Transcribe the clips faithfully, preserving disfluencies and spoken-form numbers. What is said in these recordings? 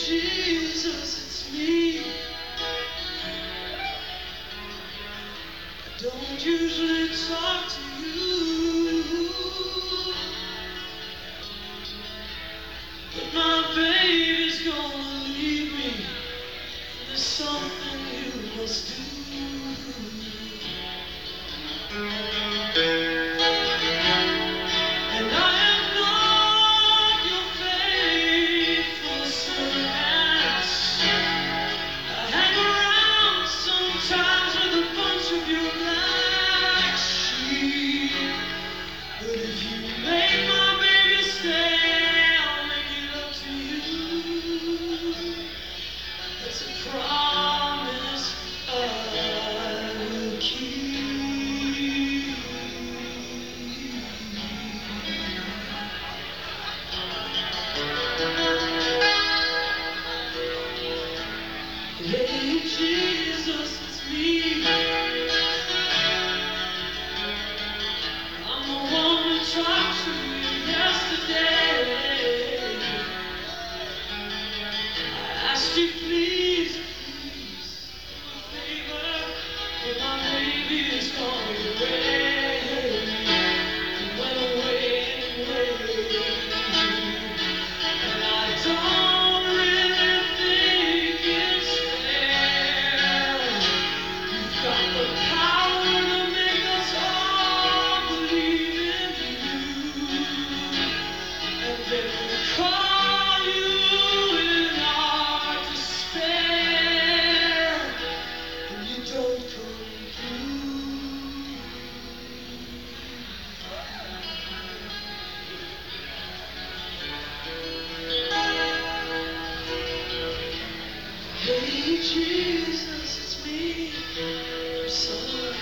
Jesus, it's me. I don't usually talk to you, but my baby's gonna leave me. There's something you must do. And I am not your faithful servant. I hang around sometimes with a bunch of your black sheep. But if you make my baby stay, I'll make it up to you. That's a promise I will keep. Hey Jesus, it's me. I'm the one who talked to you yesterday. I asked you please, please, do a favor, but my baby is gone away. He went away anyway. And I don't really think it's fair. You've got the power to make us all believe in you. And then we call you in our despair, and you don't come through. Hey Jesus, it's me. I'm sorry,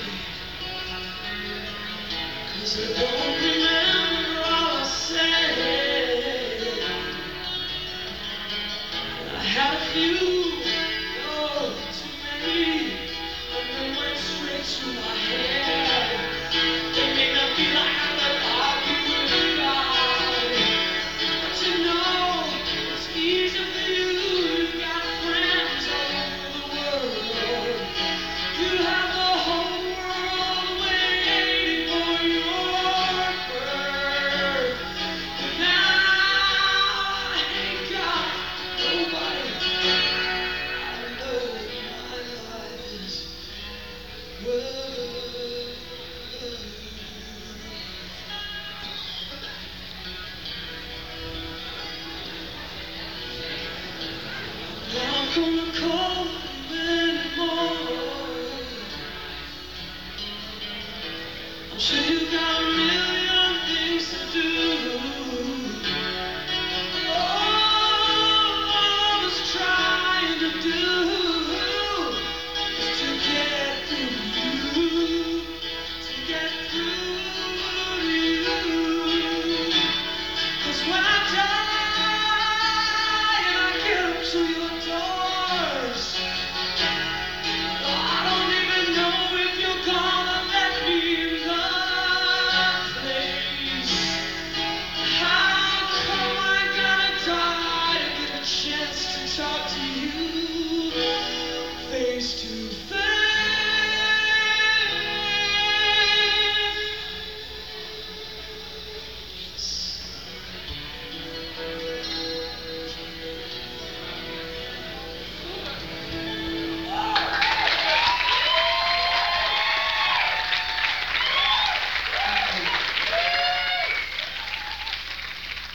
'cause I don't remember all I said. I had a few, oh, too many, and they went straight to my head. They made me feel like I could argue with God. But you know, it's easy for you. You've got friends all over the world. You have the whole world waiting for your birth. But now I ain't got nobody. I know my life is worth. Not gonna call you anymore. I'm sure you got a million things to do. All I was trying to do is to get through you, to get through you. 'Cause when I die and I get up to your doors,